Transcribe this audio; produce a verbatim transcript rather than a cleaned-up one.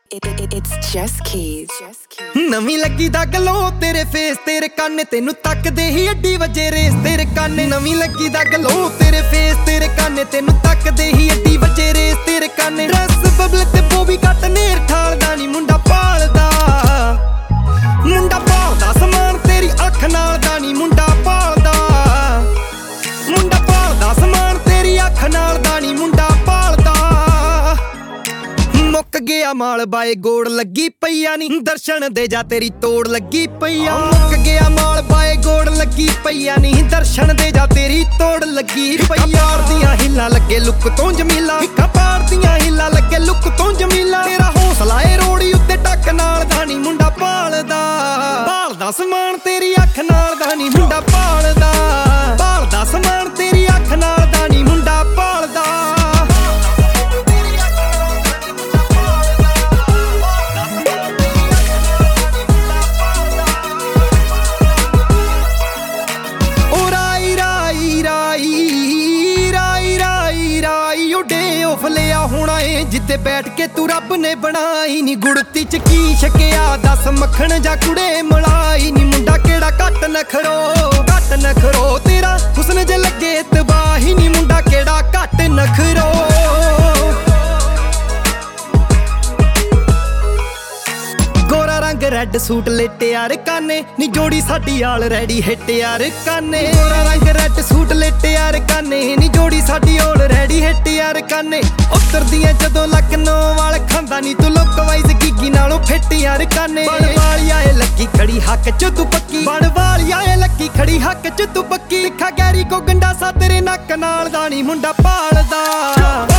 It, it, it's just keys. ਨਵੀਂ ਲੱਗੀ ਦਾ ਗਲੋ ਤੇਰੇ ਫੇਸ ਤੇਰੇ ਕੰਨ ਤੈਨੂੰ ਤੱਕਦੇ ਹੀ ਅੱਡੀ ਵਜੇ ਰੇਸ ਤੇਰੇ ਕੰਨ ਨਵੀਂ ਲੱਗੀ ਦਾ ਗਲੋ ਤੇਰੇ ਫੇਸ ਤੇਰੇ ਕੰਨ ਤੈਨੂੰ ਤੱਕਦੇ ਹੀ ਅੱਡੀ ਵਜੇ ਰੇਸ ਤੇਰੇ ਕੰਨ ਰਸ ਬਬਲ ਤੇ ਬੋਬੀ ਕੱਟ ਨੇਰ ਠਾਲਦਾ ਨੀ ਮੁੰਡਾ ਪਾਲਦਾ ਮੁੰਡਾ ਪਾਲਦਾ ਸਮਾਨ ਤੇਰੀ ਅੱਖ ਨਾਲ ਦਾ ਨੀ ਮੁੰਡਾ ਪਾਲਦਾ ਮੁੰਡਾ ਪਾਲਦਾ ਸਮਾਨ ਤੇਰੀ ਅੱਖ ਨਾਲ ਦਾ ਨੀ ਮੁੰਡਾ ਪਾਲਦਾ ਮੁੱਕ ਗਿਆ ਮਾਲ ਬਾਏ ਗੋੜ ਲੱਗੀ ਪਈਆ ਨੀ ਦਰਸ਼ਨ ਦੇ ਜਾ ਤੇਰੀ ਤੋੜ ਲੱਗੀ ਪਈਆ ਮੁੱਕ ਗਿਆ ਮਾਲ ਬਾਏ ਗੋੜ ਲੱਗੀ ਪਈਆ ਨੀ ਦਰਸ਼ਨ ਦੇ ਜਾ ਤੇਰੀ ਤੋੜ ਲੱਗੀ ਪਈਆ ਦੀਆਂ ਹਿੱਲਾਂ ਲੱਗੇ ਲੁੱਕ ਤੋਂ ਜਮੀਲਾ ਹਿੱਕਾਂ ਪਾੜਦੀਆਂ ਹਿੱਲਾਂ ਲੱਗੇ ਲੁੱਕ ਤੋਂ ਜਮੀਲਾ ਤੇਰਾ ਹੌਸਲਾ ਏ ਰੋੜੀ ਉੱਤੇ ਟੱਕ ਨਾਲ ਦਾ ਨੀ ਮੁੰਡਾ ਪਾਲਦਾ ਪਾਲਦਾ ਸਮਾਨ ਤੇਰੀ ਅੱਖ ਨਾਲ ਦਾ ਨੀ ਮੁੰਡਾ ਪਾਲਦਾ ਪਾਲਦਾ ਸਮਾਨ ਤੇਰੀ ਅੱਖ ਨਾਲ ਦਾ ਨੀ ਮੁੰਡਾ ਪਾਲਦਾ ਲਿਆ ਹੋਣਾ ਏ ਜਿੱਦੇ ਬੈਠ ਕੇ ਤੂੰ ਰੱਬ ਨੇ ਬਣਾਈ ਨੀ ਗੁੜਤੀ ਚ ਕੀ ਛਕਿਆ ਦੱਸ ਮੱਖਣ ਜਾਂ ਕੁੜੇ ਮਲਾਈ ਨੀ ਮੁੰਡਾ ਕਿਹੜਾ ਘੱਟ ਨਖਰੋ ਘੱਟ ਨਖਰੋ ਤੇਰਾ ਹੁਸਨ ਜੇ ਲੱਗੇ ਤਬਾਹੀ ਨੀ ਮੁੰਡਾ ਕਿਹੜਾ ਘੱਟ ਨਖਰੋ ਗੋਰਾ ਰੰਗ ਰੈੱਡ ਸੂਟ ਲੇਟੇ ਯਾਰ ਕਾਨੇ ਨੀ ਜੋੜੀ ਸਾਡੀ ਆਲ ਰੈਡੀ ਹਿੱਟ ਯਾਰ ਕਾਨੇ ਗੋਰਾ ਰੰਗ ਰੈੱਡ ਸੂਟ ਲੇਟੇ ਯਾਰ ਕਾਨੇ ਨੀ ਜੋੜੀ ਸਾਡੀ ਆਲ ਰੈਡੀ ਹਿੱਟ ਯਾਰ ਕਾਨੇ ਉਤਰਦੀਆਂ ਜਦੋਂ ਲਖਨਊ ਵਾਲ ਖਾਂਦਾ ਨੀ ਤੂੰ ਲੁੱਕ ਵਾਈਜ਼ ਗਿੱਗੀ ਨਾਲੋਂ ਫਿੱਟ ਯਾਰ ਕਾਨੇ ਬਣ ਵਾਲੀਆ ਏ ਲੱਕੀ ਖੜੀ ਹੱਕ ਚ ਤੂੰ ਪੱਕੀ ਬਣ ਵਾਲੀਆ ਏ ਲੱਕੀ ਖੜੀ ਹੱਕ ਚ ਤੂੰ ਪੱਕੀ ਲਿਖਾ ਗੈਰੀ ਕੋ ਗੰਡਾ ਸਾ ਤੇਰੇ ਨੱਕ ਨਾਲ ਦਾ ਨੀ ਮੁੰਡਾ ਪਾਲਦਾ